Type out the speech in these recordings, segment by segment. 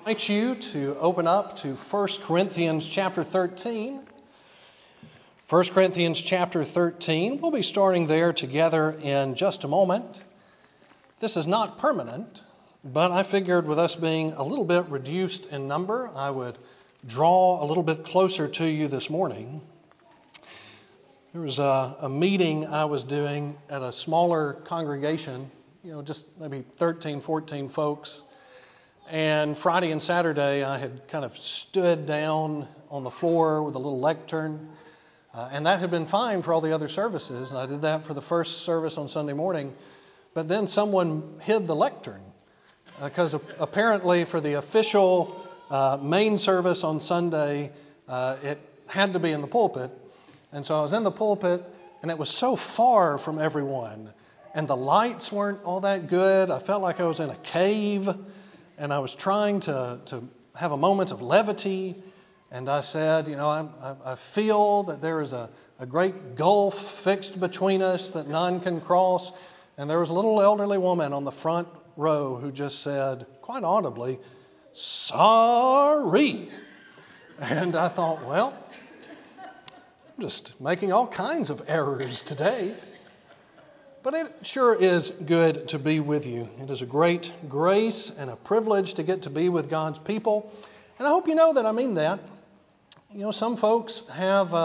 invite you to open up to 1 Corinthians chapter 13. 1 Corinthians chapter 13. We'll be starting there together in just a moment. This is not permanent, but I figured with us being a little bit reduced in number, I would draw a little bit closer to you this morning. There was a meeting I was doing at a smaller congregation, just maybe 13, 14 folks. And Friday and Saturday, I had kind of stood down on the floor with a little lectern. And that had been fine for all the other services. And I did that for the first service on Sunday morning. But then someone hid the lectern. Because apparently for the official main service on Sunday, it had to be in the pulpit. And so I was in the pulpit, and it was so far from everyone. And the lights weren't all that good. I felt like I was in a cave. And I was trying to have a moment of levity. And I said, I feel that there is a great gulf fixed between us that none can cross. And there was a little elderly woman on the front row who just said, quite audibly, "Sorry." And I thought, well, I'm just making all kinds of errors today. But it sure is good to be with you. It is a great grace and a privilege to get to be with God's people. And I hope you know that I mean that. Some folks have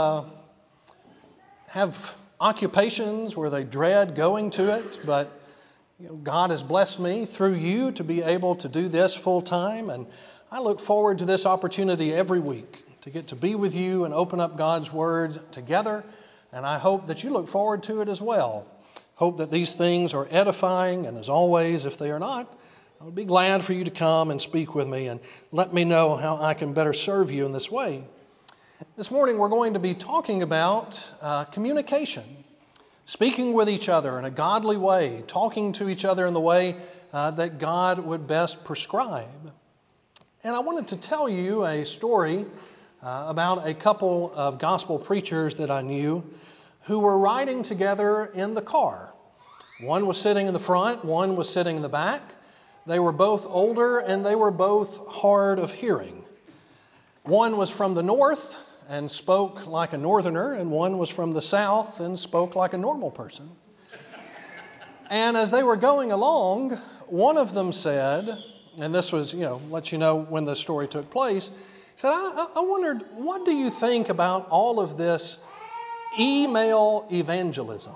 occupations where they dread going to it, but God has blessed me through you to be able to do this full time. And I look forward to this opportunity every week to get to be with you and open up God's Word together. And I hope that you look forward to it as well. Hope that these things are edifying, and as always, if they are not, I would be glad for you to come and speak with me and let me know how I can better serve you in this way. This morning we're going to be talking about communication, speaking with each other in a godly way, talking to each other in the way that God would best prescribe. And I wanted to tell you a story about a couple of gospel preachers that I knew who were riding together in the car. One was sitting in the front, one was sitting in the back. They were both older and they were both hard of hearing. One was from the north and spoke like a northerner, and one was from the south and spoke like a normal person. And as they were going along, one of them said, and this was, let you know when the story took place, said, I wondered, what do you think about all of this email evangelism?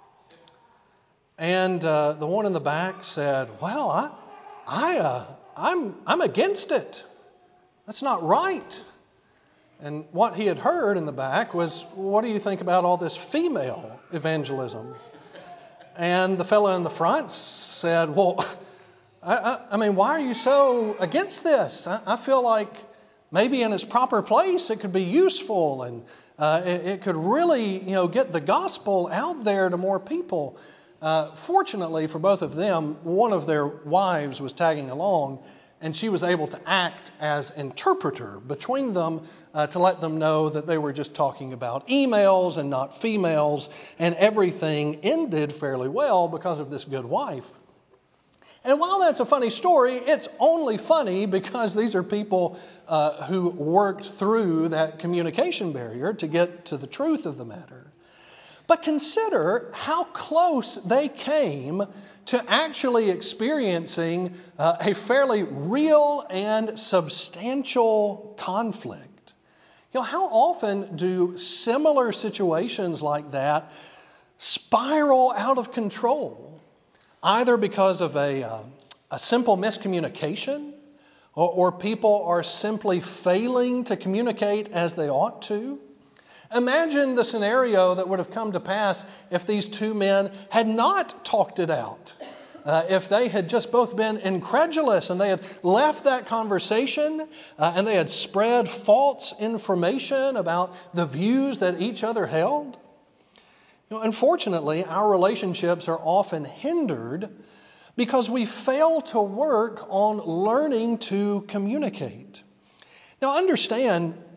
And the one in the back said, well, I'm against it. That's not right. And what he had heard in the back was, what do you think about all this female evangelism? And the fellow in the front said, well, I mean, why are you so against this? I feel like maybe in its proper place it could be useful and it could really, get the gospel out there to more people. Fortunately for both of them, one of their wives was tagging along, and she was able to act as interpreter between them to let them know that they were just talking about emails and not females, and everything ended fairly well because of this good wife. And while that's a funny story, it's only funny because these are people who worked through that communication barrier to get to the truth of the matter. But consider how close they came to actually experiencing a fairly real and substantial conflict. How often do similar situations like that spiral out of control, either because of a simple miscommunication, or people are simply failing to communicate as they ought to? Imagine the scenario that would have come to pass if these two men had not talked it out. If they had just both been incredulous and they had left that conversation and they had spread false information about the views that each other held. Unfortunately, our relationships are often hindered because we fail to work on learning to communicate. Now understand,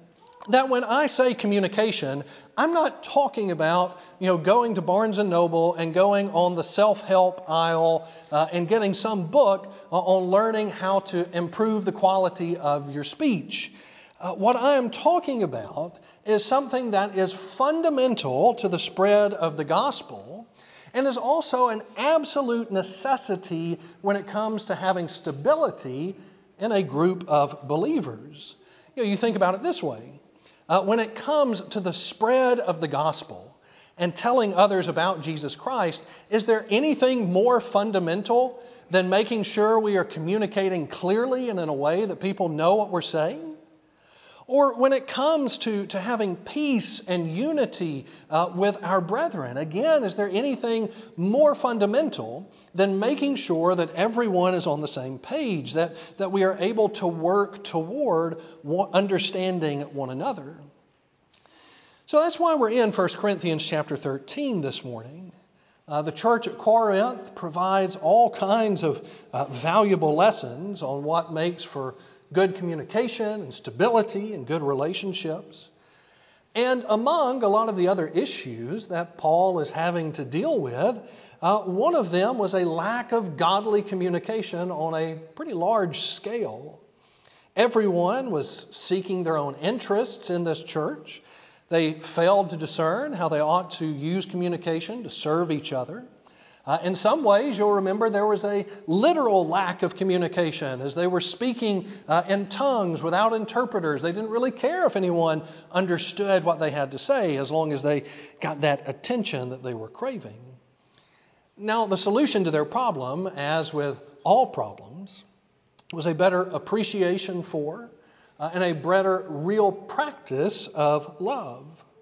that when I say communication, I'm not talking about, going to Barnes & Noble and going on the self-help aisle and getting some book on learning how to improve the quality of your speech. What I am talking about is something that is fundamental to the spread of the gospel and is also an absolute necessity when it comes to having stability in a group of believers. You think about it this way. When it comes to the spread of the gospel and telling others about Jesus Christ, is there anything more fundamental than making sure we are communicating clearly and in a way that people know what we're saying? Or when it comes to having peace and unity with our brethren, again, is there anything more fundamental than making sure that everyone is on the same page, that we are able to work toward understanding one another? So that's why we're in 1 Corinthians chapter 13 this morning. The church at Corinth provides all kinds of valuable lessons on what makes for good communication and stability and good relationships. And among a lot of the other issues that Paul is having to deal with, one of them was a lack of godly communication on a pretty large scale. Everyone was seeking their own interests in this church. They failed to discern how they ought to use communication to serve each other. In some ways, you'll remember there was a literal lack of communication as they were speaking in tongues without interpreters. They didn't really care if anyone understood what they had to say as long as they got that attention that they were craving. Now, the solution to their problem, as with all problems, was a better appreciation for and a better real practice of love.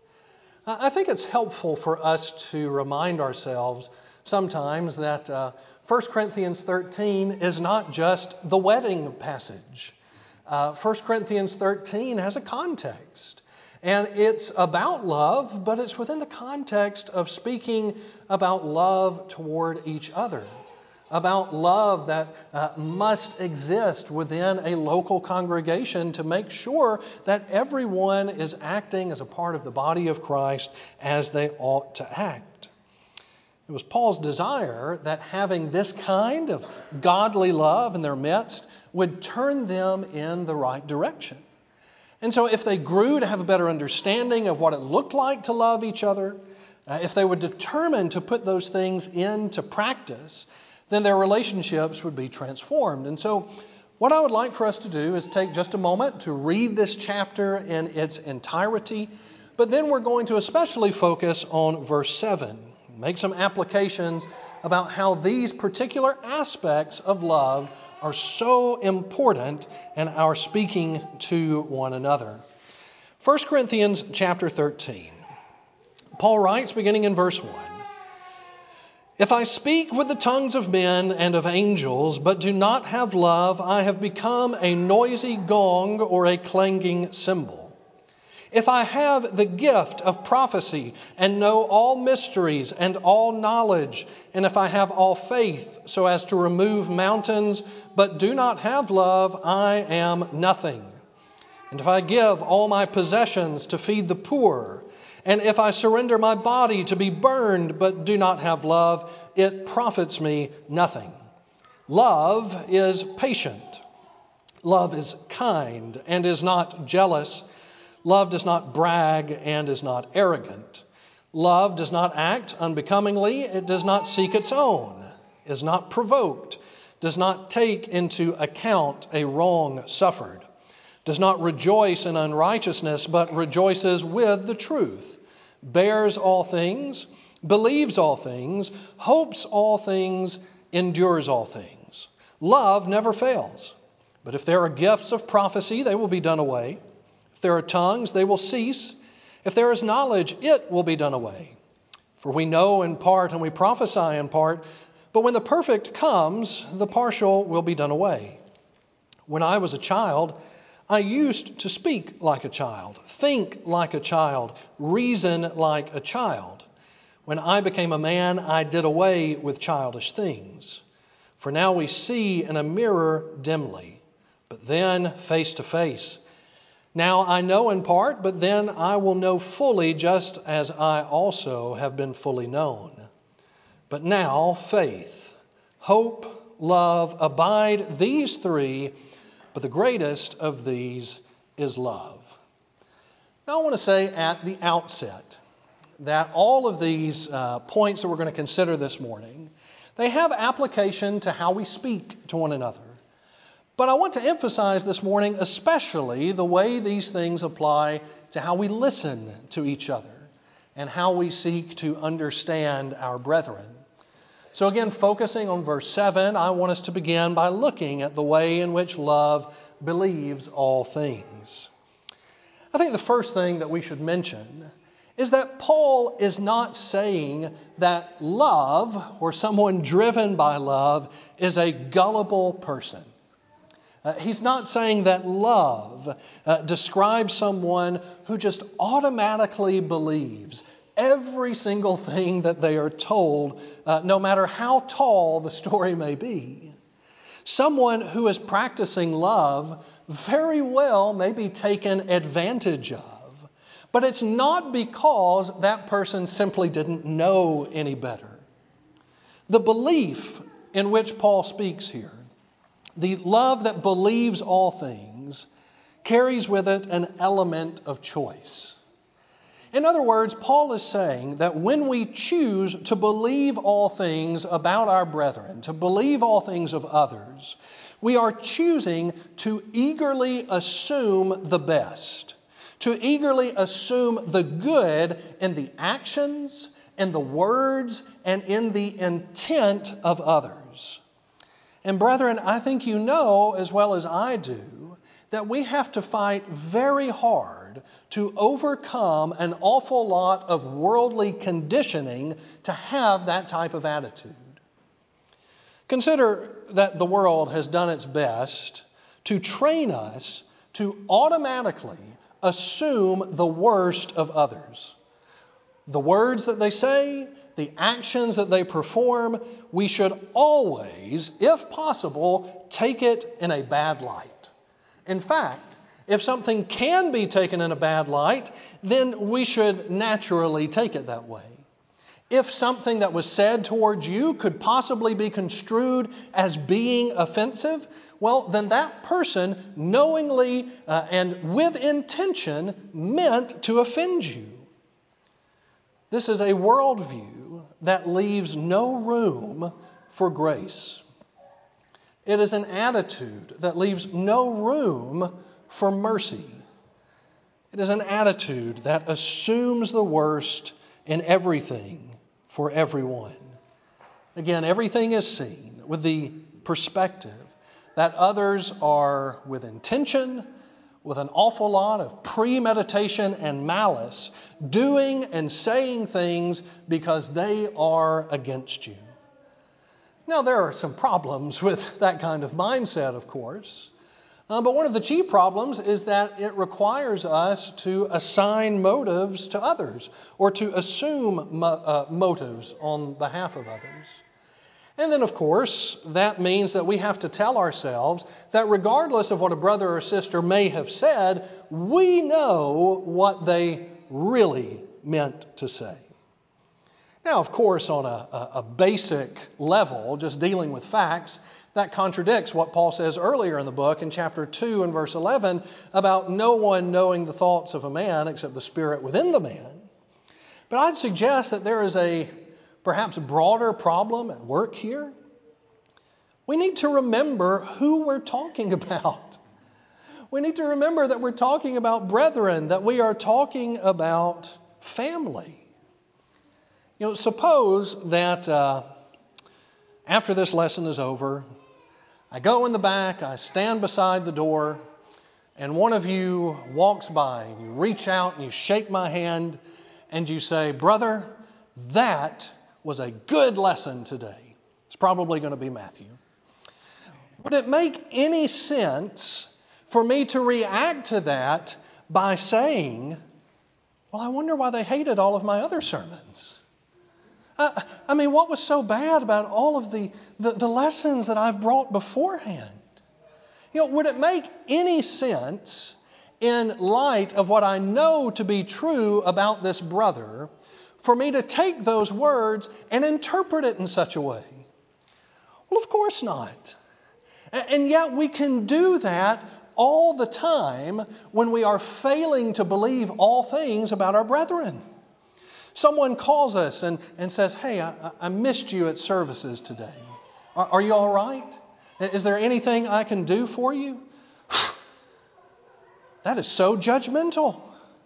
I think it's helpful for us to remind ourselves sometimes that 1 Corinthians 13 is not just the wedding passage. 1 Corinthians 13 has a context. And it's about love, but it's within the context of speaking about love toward each other. About love that must exist within a local congregation to make sure that everyone is acting as a part of the body of Christ as they ought to act. It was Paul's desire that having this kind of godly love in their midst would turn them in the right direction. And so if they grew to have a better understanding of what it looked like to love each other, if they were determined to put those things into practice, then their relationships would be transformed. And so what I would like for us to do is take just a moment to read this chapter in its entirety, but then we're going to especially focus on verse 7. Make some applications about how these particular aspects of love are so important in our speaking to one another. 1 Corinthians chapter 13. Paul writes, beginning in verse 1, "If I speak with the tongues of men and of angels, but do not have love, I have become a noisy gong or a clanging cymbal. If I have the gift of prophecy and know all mysteries and all knowledge, and if I have all faith so as to remove mountains, but do not have love, I am nothing. And if I give all my possessions to feed the poor, and if I surrender my body to be burned, but do not have love, it profits me nothing. Love is patient. Love is kind and is not jealous. Love does not brag and is not arrogant. Love does not act unbecomingly. It does not seek its own, is not provoked, does not take into account a wrong suffered, does not rejoice in unrighteousness, but rejoices with the truth, bears all things, believes all things, hopes all things, endures all things. Love never fails. But if there are gifts of prophecy, they will be done away. If there are tongues, they will cease. If there is knowledge, it will be done away. For we know in part and we prophesy in part, but when the perfect comes, the partial will be done away. When I was a child, I used to speak like a child, think like a child, reason like a child. When I became a man, I did away with childish things. For now we see in a mirror dimly, but then face to face. Now I know in part, but then I will know fully, just as I also have been fully known. But now faith, hope, love, abide, these three, but the greatest of these is love. Now I want to say at the outset that all of these points that we're going to consider this morning, they have application to how we speak to one another. But I want to emphasize this morning especially the way these things apply to how we listen to each other and how we seek to understand our brethren. So again, focusing on verse 7, I want us to begin by looking at the way in which love believes all things. I think the first thing that we should mention is that Paul is not saying that love, or someone driven by love, is a gullible person. He's not saying that love describes someone who just automatically believes every single thing that they are told, no matter how tall the story may be. Someone who is practicing love very well may be taken advantage of, but it's not because that person simply didn't know any better. The belief in which Paul speaks here, the love that believes all things, carries with it an element of choice. In other words, Paul is saying that when we choose to believe all things about our brethren, to believe all things of others, we are choosing to eagerly assume the best, to eagerly assume the good in the actions, in the words, and in the intent of others. And brethren, I think you know as well as I do that we have to fight very hard to overcome an awful lot of worldly conditioning to have that type of attitude. Consider that the world has done its best to train us to automatically assume the worst of others. The words that they say, the actions that they perform, we should always, if possible, take it in a bad light. In fact, if something can be taken in a bad light, then we should naturally take it that way. If something that was said towards you could possibly be construed as being offensive, well, then that person knowingly and with intention meant to offend you. This is a worldview that leaves no room for grace. It is an attitude that leaves no room for mercy. It is an attitude that assumes the worst in everything for everyone. Again, everything is seen with the perspective that others are with intention, with an awful lot of premeditation and malice, doing and saying things because they are against you. Now, there are some problems with that kind of mindset, of course. But one of the chief problems is that it requires us to assign motives to others or to assume motives on behalf of others. And then, of course, that means that we have to tell ourselves that regardless of what a brother or sister may have said, we know what they really meant to say. Now, of course, on a basic level, just dealing with facts, that contradicts what Paul says earlier in the book in chapter 2 and verse 11 about no one knowing the thoughts of a man except the spirit within the man. But I'd suggest that there is a perhaps broader problem at work here. We need to remember who we're talking about. We need to remember that we're talking about brethren, that we are talking about family. You know, suppose that after this lesson is over, I go in the back, I stand beside the door, and one of you walks by, and you reach out and you shake my hand, and you say, "Brother, that was a good lesson today." It's probably going to be Matthew. Would it make any sense for me to react to that by saying, "Well, I wonder why they hated all of my other sermons"? What was so bad about all of the lessons that I've brought beforehand? You know, would it make any sense in light of what I know to be true about this brother, for me to take those words and interpret it in such a way? Well, of course not. And yet we can do that all the time when we are failing to believe all things about our brethren. Someone calls us and says, "Hey, I missed you at services today. Are you all right? Is there anything I can do for you?" That is so judgmental.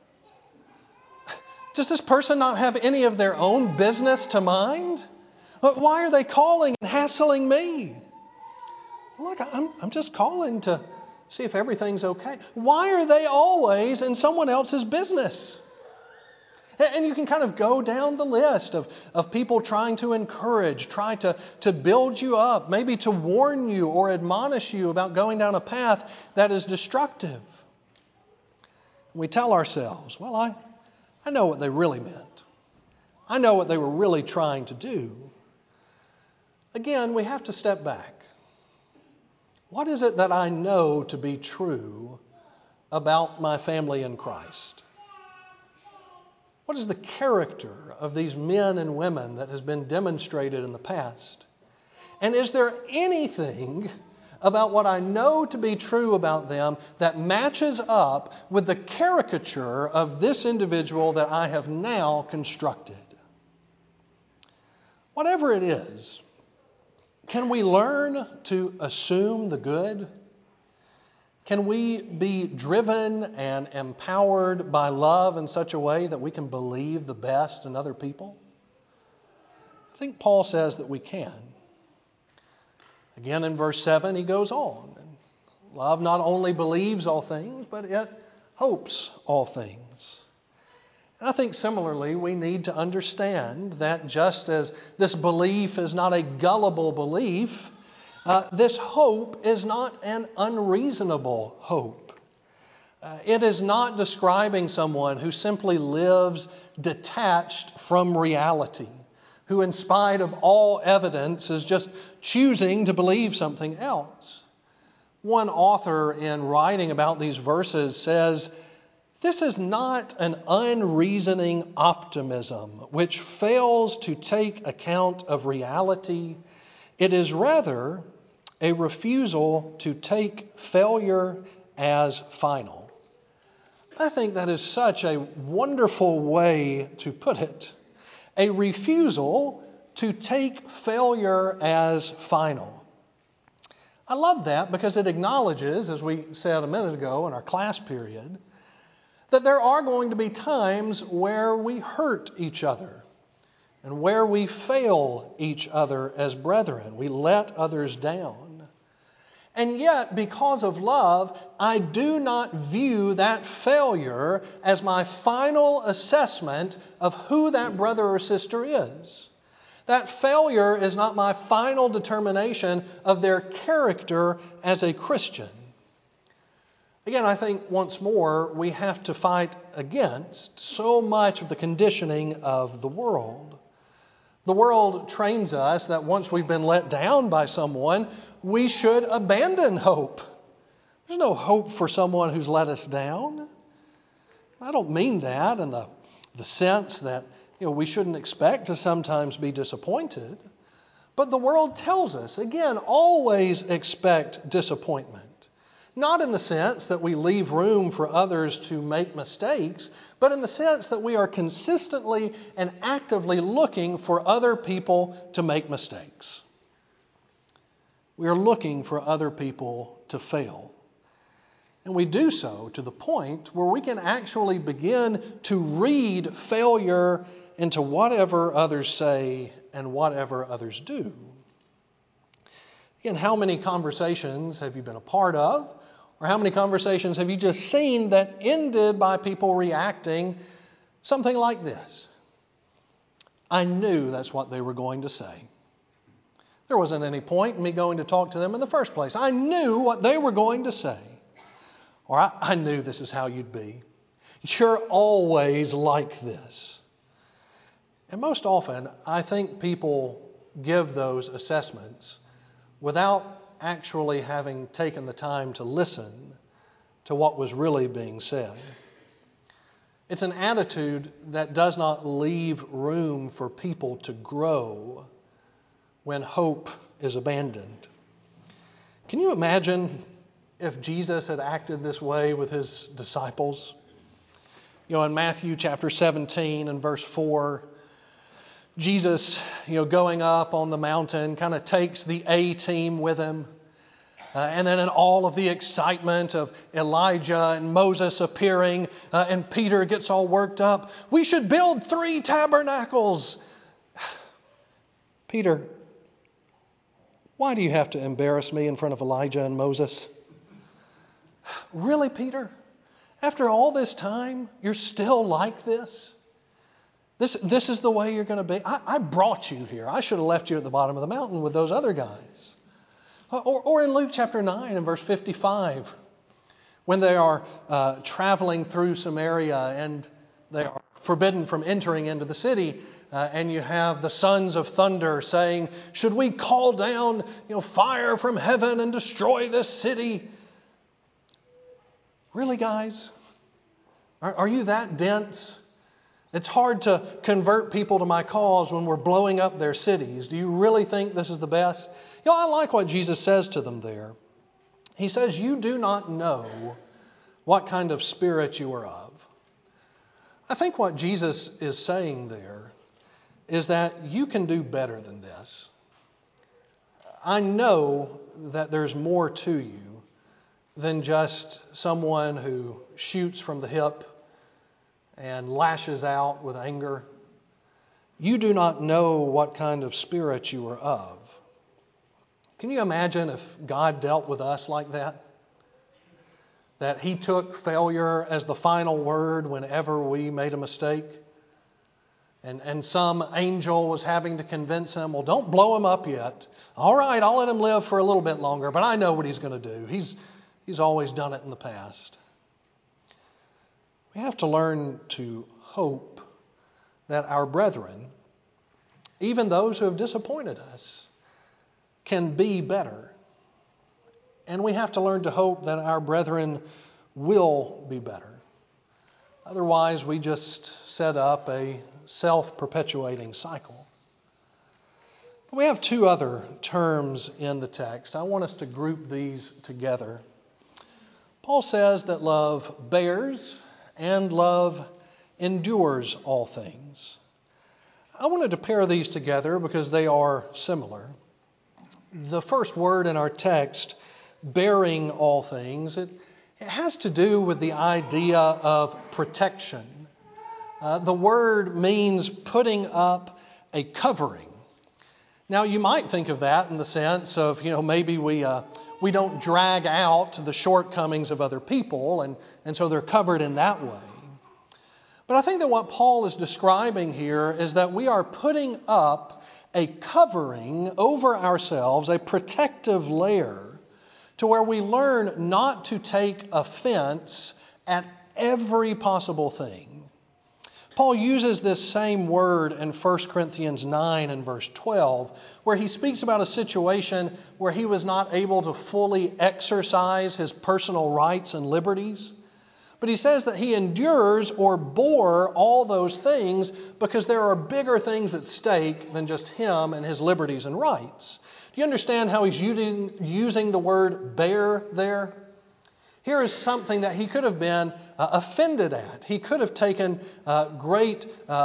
Does this person not have any of their own business to mind? Why are they calling and hassling me? Look, I'm just calling to see if everything's okay. Why are they always in someone else's business? And you can kind of go down the list of people trying to encourage, try to build you up, maybe to warn you or admonish you about going down a path that is destructive. We tell ourselves, well, I know what they really meant. I know what they were really trying to do. Again, we have to step back. What is it that I know to be true about my family in Christ? What is the character of these men and women that has been demonstrated in the past? And is there anything about what I know to be true about them that matches up with the caricature of this individual that I have now constructed? Whatever it is, can we learn to assume the good? Can we be driven and empowered by love in such a way that we can believe the best in other people? I think Paul says that we can. Again, in verse 7, he goes on. Love not only believes all things, but it hopes all things. And I think similarly, we need to understand that just as this belief is not a gullible belief, this hope is not an unreasonable hope. It is not describing someone who simply lives detached from reality, who in spite of all evidence is just choosing to believe something else. One author in writing about these verses says, "This is not an unreasoning optimism which fails to take account of reality. It is rather a refusal to take failure as final." I think that is such a wonderful way to put it. A refusal to take failure as final. I love that because it acknowledges, as we said a minute ago in our class period, that there are going to be times where we hurt each other and where we fail each other as brethren. We let others down. And yet, because of love, I do not view that failure as my final assessment of who that brother or sister is. That failure is not my final determination of their character as a Christian. Again, I think once more we have to fight against so much of the conditioning of the world. The world trains us that once we've been let down by someone, we should abandon hope. There's no hope for someone who's let us down. I don't mean that in the sense that we shouldn't expect to sometimes be disappointed. But the world tells us, again, always expect disappointment. Not in the sense that we leave room for others to make mistakes, but in the sense that we are consistently and actively looking for other people to make mistakes. We are looking for other people to fail. And we do so to the point where we can actually begin to read failure into whatever others say and whatever others do. Again, how many conversations have you been a part of? Or how many conversations have you just seen that ended by people reacting something like this? I knew that's what they were going to say. There wasn't any point in me going to talk to them in the first place. I knew what they were going to say. Or I knew this is how you'd be. You're always like this. And most often, I think people give those assessments without actually having taken the time to listen to what was really being said. It's an attitude that does not leave room for people to grow when hope is abandoned. Can you imagine if Jesus had acted this way with his disciples? In Matthew chapter 17 and verse 4, Jesus, going up on the mountain, kind of takes the A team with him. And then in all of the excitement of Elijah and Moses appearing, and Peter gets all worked up, we should build 3 tabernacles. Peter, why do you have to embarrass me in front of Elijah and Moses? Really, Peter? After all this time, you're still like this? This is the way you're going to be? I brought you here. I should have left you at the bottom of the mountain with those other guys. Or in Luke chapter 9 and verse 55, when they are traveling through Samaria and they are forbidden from entering into the city, and you have the sons of thunder saying, should we call down fire from heaven and destroy this city? Really, guys? Are you that dense? It's hard to convert people to my cause when we're blowing up their cities. Do you really think this is the best? I like what Jesus says to them there. He says, you do not know what kind of spirit you are of. I think what Jesus is saying there is that you can do better than this. I know that there's more to you than just someone who shoots from the hip and lashes out with anger. You do not know what kind of spirit you are of. Can you imagine if God dealt with us like that? That he took failure as the final word whenever we made a mistake? And some angel was having to convince him, well, don't blow him up yet. All right, I'll let him live for a little bit longer, but I know what he's going to do. He's always done it in the past. We have to learn to hope that our brethren, even those who have disappointed us, can be better. And we have to learn to hope that our brethren will be better. Otherwise, we just set up a self-perpetuating cycle. We have 2 other terms in the text. I want us to group these together. Paul says that love bears and love endures all things. I wanted to pair these together because they are similar. The first word in our text, bearing all things, it has to do with the idea of protection. The word means putting up a covering. Now, you might think of that in the sense of, maybe we don't drag out the shortcomings of other people, and so they're covered in that way. But I think that what Paul is describing here is that we are putting up a covering over ourselves, a protective layer, to where we learn not to take offense at every possible thing. Paul uses this same word in 1 Corinthians 9 and verse 12, where he speaks about a situation where he was not able to fully exercise his personal rights and liberties. But he says that he endures or bore all those things because there are bigger things at stake than just him and his liberties and rights. Do you understand how he's using the word bear there? Here is something that he could have been offended at. He could have taken great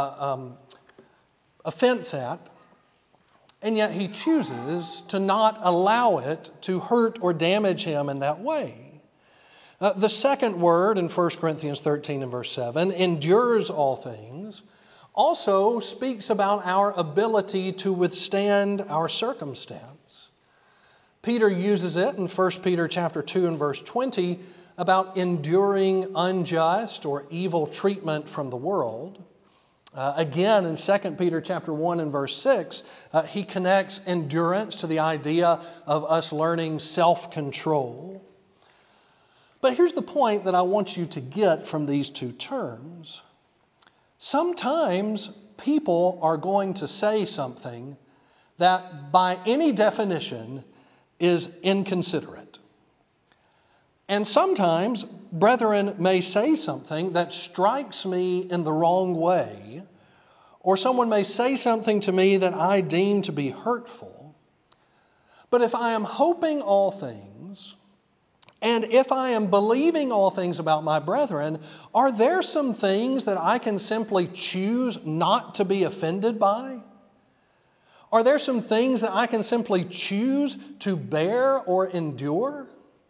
offense at, and yet he chooses to not allow it to hurt or damage him in that way. The second word in 1 Corinthians 13 and verse 7, endures all things, also speaks about our ability to withstand our circumstance. Peter uses it in 1 Peter chapter 2 and verse 20 about enduring unjust or evil treatment from the world. Again, in 2 Peter chapter 1 and verse 6, he connects endurance to the idea of us learning self-control. But here's the point that I want you to get from these 2 terms. Sometimes people are going to say something that by any definition is inconsiderate. And sometimes brethren may say something that strikes me in the wrong way, or someone may say something to me that I deem to be hurtful. But if I am hoping all things, and if I am believing all things about my brethren, are there some things that I can simply choose not to be offended by? Are there some things that I can simply choose to bear or endure?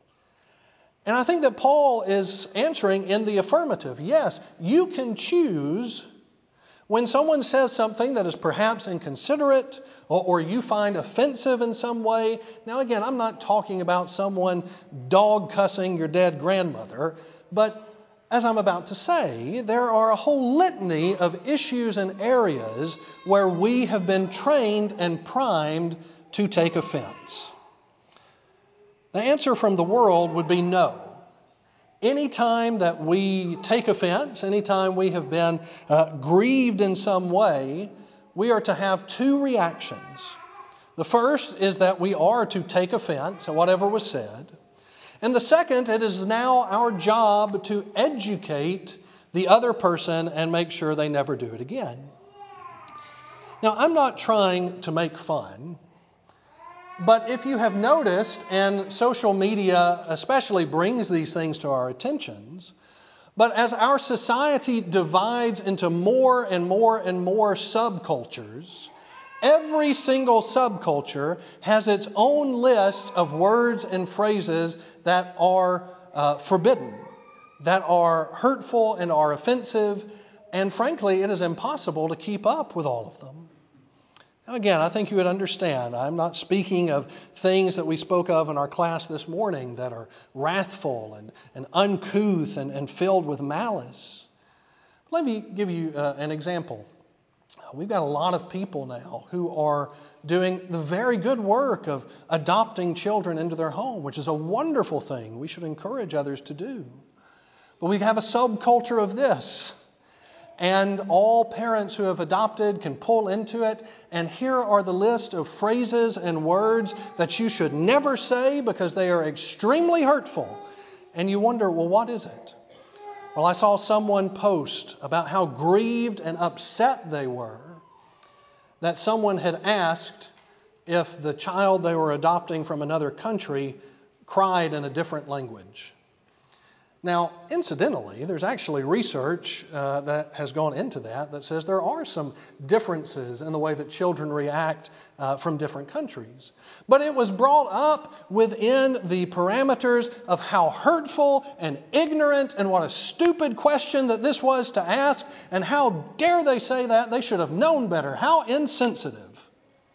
And I think that Paul is answering in the affirmative. Yes, you can choose when someone says something that is perhaps inconsiderate or you find offensive in some way. Now again, I'm not talking about someone dog cussing your dead grandmother, but as I'm about to say, there are a whole litany of issues and areas where we have been trained and primed to take offense. The answer from the world would be no. Anytime that we take offense, anytime we have been grieved in some way, we are to have two reactions. The first is that we are to take offense at whatever was said. And the second, it is now our job to educate the other person and make sure they never do it again. Now, I'm not trying to make fun, but if you have noticed, and social media especially brings these things to our attentions, but as our society divides into more and more and more subcultures, every single subculture has its own list of words and phrases that are forbidden, that are hurtful and are offensive, and frankly, it is impossible to keep up with all of them. Now again, I think you would understand, I'm not speaking of things that we spoke of in our class this morning that are wrathful and uncouth and filled with malice. Let me give you an example. We've got a lot of people now who are doing the very good work of adopting children into their home, which is a wonderful thing we should encourage others to do. But we have a subculture of this. And all parents who have adopted can pull into it. And here are the list of phrases and words that you should never say because they are extremely hurtful. And you wonder, well, what is it? Well, I saw someone post about how grieved and upset they were that someone had asked if the child they were adopting from another country cried in a different language. Now, incidentally, there's actually research that has gone into that says there are some differences in the way that children react from different countries. But it was brought up within the parameters of how hurtful and ignorant and what a stupid question that this was to ask, and how dare they say that? They should have known better. How insensitive.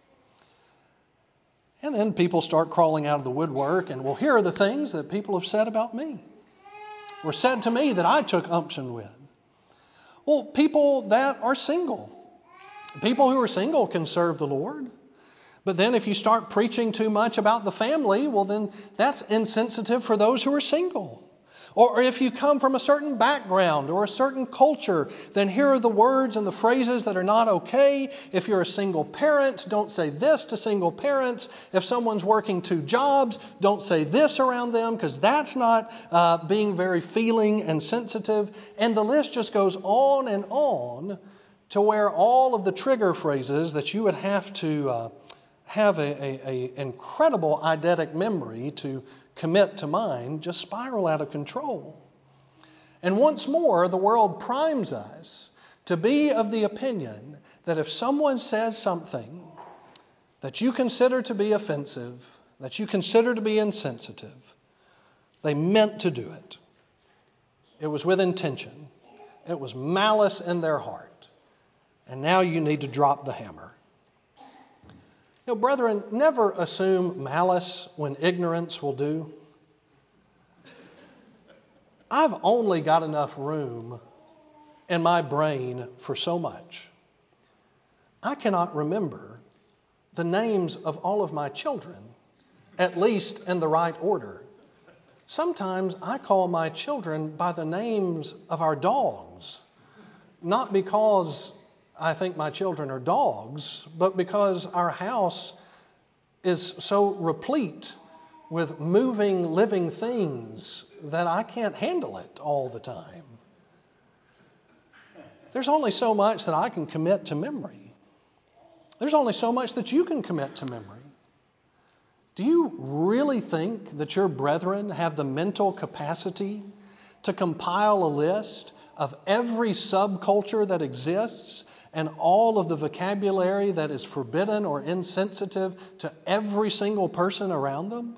And then people start crawling out of the woodwork, and well, here are the things that people have said about me. Were said to me that I took unction with. Well, people that are single. People who are single can serve the Lord. But then if you start preaching too much about the family, well then that's insensitive for those who are single. Or if you come from a certain background or a certain culture, then here are the words and the phrases that are not okay. If you're a single parent, don't say this to single parents. If someone's working two jobs, don't say this around them because that's not being very feeling and sensitive. And the list just goes on and on to where all of the trigger phrases that you would have to have a incredible eidetic memory to commit to mind just spiral out of control. And once more, the world primes us to be of the opinion that if someone says something that you consider to be offensive, that you consider to be insensitive, they meant to do it. It was with intention. It was malice in their heart. And now you need to drop the hammer. You know, brethren, never assume malice when ignorance will do. I've only got enough room in my brain for so much. I cannot remember the names of all of my children, at least in the right order. Sometimes I call my children by the names of our dogs, not because I think my children are dogs, but because our house is so replete with moving, living things that I can't handle it all the time. There's only so much that I can commit to memory. There's only so much that you can commit to memory. Do you really think that your brethren have the mental capacity to compile a list of every subculture that exists and all of the vocabulary that is forbidden or insensitive to every single person around them?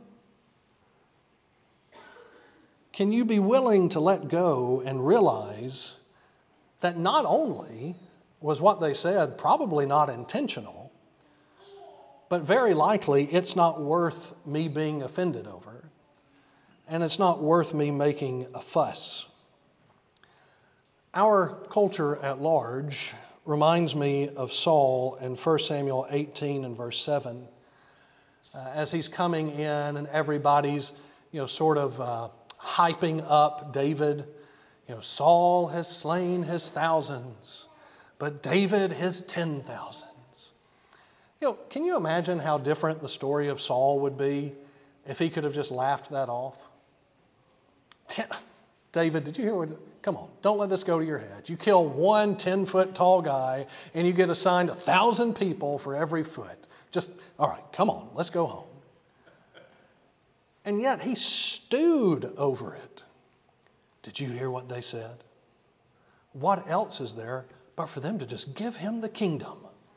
Can you be willing to let go and realize that not only was what they said probably not intentional, but very likely it's not worth me being offended over, and it's not worth me making a fuss? Our culture at large reminds me of Saul in 1 Samuel 18 and verse 7. As he's coming in and everybody's, sort of hyping up David. Saul has slain his thousands, but David his 10,000s. Can you imagine how different the story of Saul would be if he could have just laughed that off? David, did you hear what? Come on, don't let this go to your head. You kill one 10-foot tall guy and you get assigned 1,000 people for every foot. All right, come on, let's go home. And yet he stewed over it. Did you hear what they said? What else is there but for them to just give him the kingdom?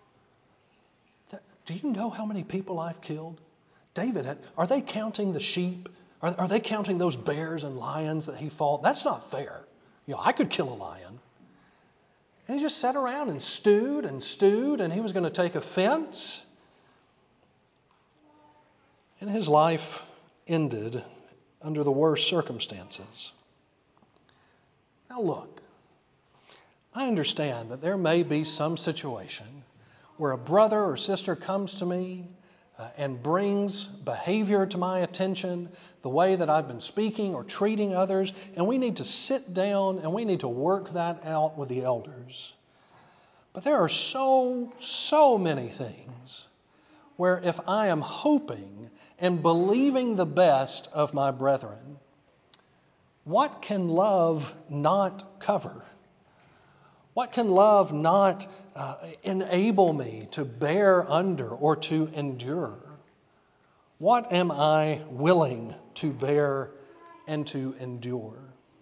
Do you know how many people I've killed? David are they counting the sheep? Are they counting those bears and lions that he fought? That's not fair. I could kill a lion. And he just sat around and stewed, and he was going to take offense. And his life ended under the worst circumstances. Now look, I understand that there may be some situation where a brother or sister comes to me and brings behavior to my attention, the way that I've been speaking or treating others, and we need to sit down and we need to work that out with the elders. But there are so many things where if I am hoping and believing the best of my brethren, what can love not cover? What can love not enable me to bear under or to endure? What am I willing to bear and to endure?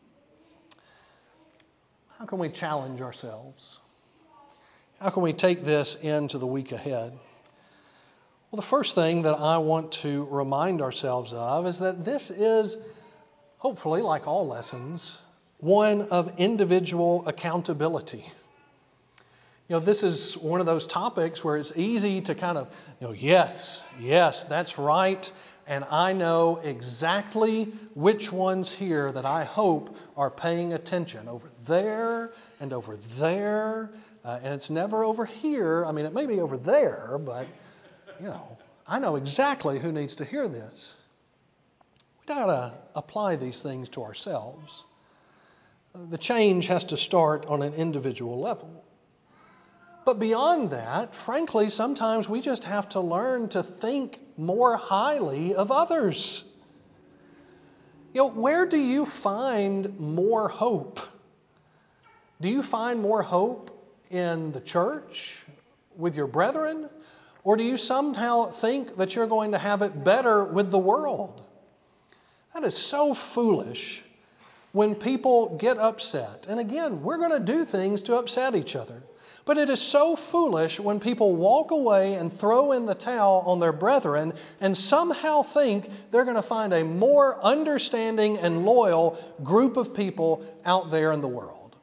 How can we challenge ourselves? How can we take this into the week ahead? Well, the first thing that I want to remind ourselves of is that this is, hopefully, like all lessons, one of individual accountability. This is one of those topics where it's easy to kind of, yes, that's right. And I know exactly which ones here that I hope are paying attention over there and over there. And it's never over here. I mean, it may be over there, but, I know exactly who needs to hear this. We've got to apply these things to ourselves. The change has to start on an individual level. But beyond that, frankly, sometimes we just have to learn to think more highly of others. Where do you find more hope? Do you find more hope in the church, with your brethren? Or do you somehow think that you're going to have it better with the world? That is so foolish when people get upset. And again, we're going to do things to upset each other. But it is so foolish when people walk away and throw in the towel on their brethren and somehow think they're going to find a more understanding and loyal group of people out there in the world.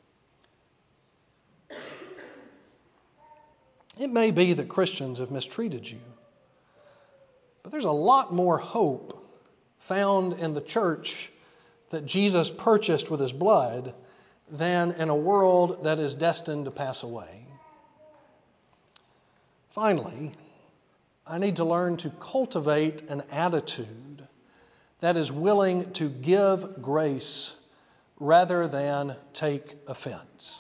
It may be that Christians have mistreated you, but there's a lot more hope found in the church that Jesus purchased with his blood than in a world that is destined to pass away. Finally, I need to learn to cultivate an attitude that is willing to give grace rather than take offense.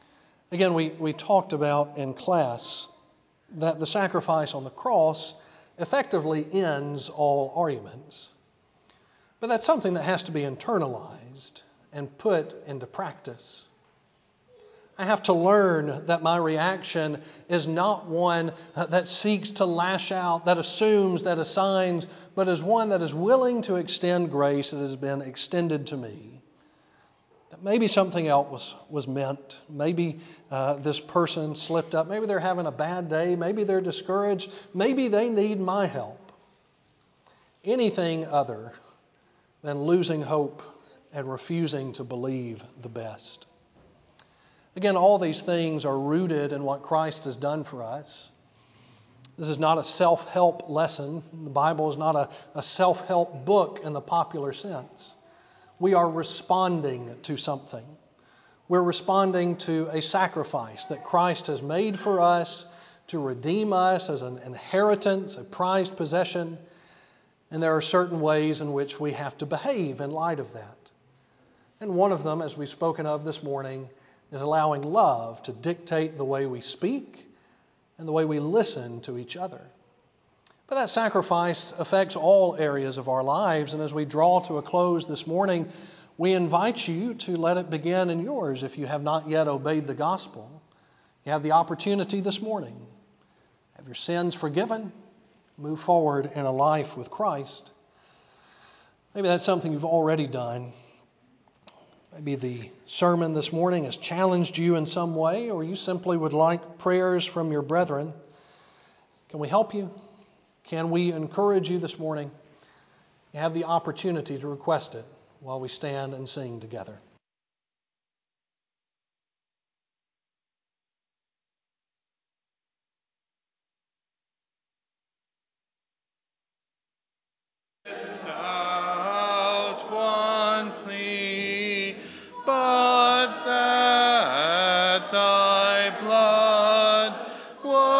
Again, we talked about in class that the sacrifice on the cross effectively ends all arguments. But that's something that has to be internalized and put into practice. I have to learn that my reaction is not one that seeks to lash out, that assumes, that assigns, but is one that is willing to extend grace that has been extended to me. That maybe something else was meant. Maybe this person slipped up. Maybe they're having a bad day. Maybe they're discouraged. Maybe they need my help. Anything other than losing hope and refusing to believe the best. Again, all these things are rooted in what Christ has done for us. This is not a self-help lesson. The Bible is not a self-help book in the popular sense. We are responding to something. We're responding to a sacrifice that Christ has made for us to redeem us as an inheritance, a prized possession. And there are certain ways in which we have to behave in light of that. And one of them, as we've spoken of this morning, is allowing love to dictate the way we speak and the way we listen to each other. But that sacrifice affects all areas of our lives, and as we draw to a close this morning, we invite you to let it begin in yours if you have not yet obeyed the gospel. You have the opportunity this morning. Have your sins forgiven. Move forward in a life with Christ. Maybe that's something you've already done. Maybe the sermon this morning has challenged you in some way, or you simply would like prayers from your brethren. Can we help you? Can we encourage you this morning? You have the opportunity to request it while we stand and sing together. But that thy blood was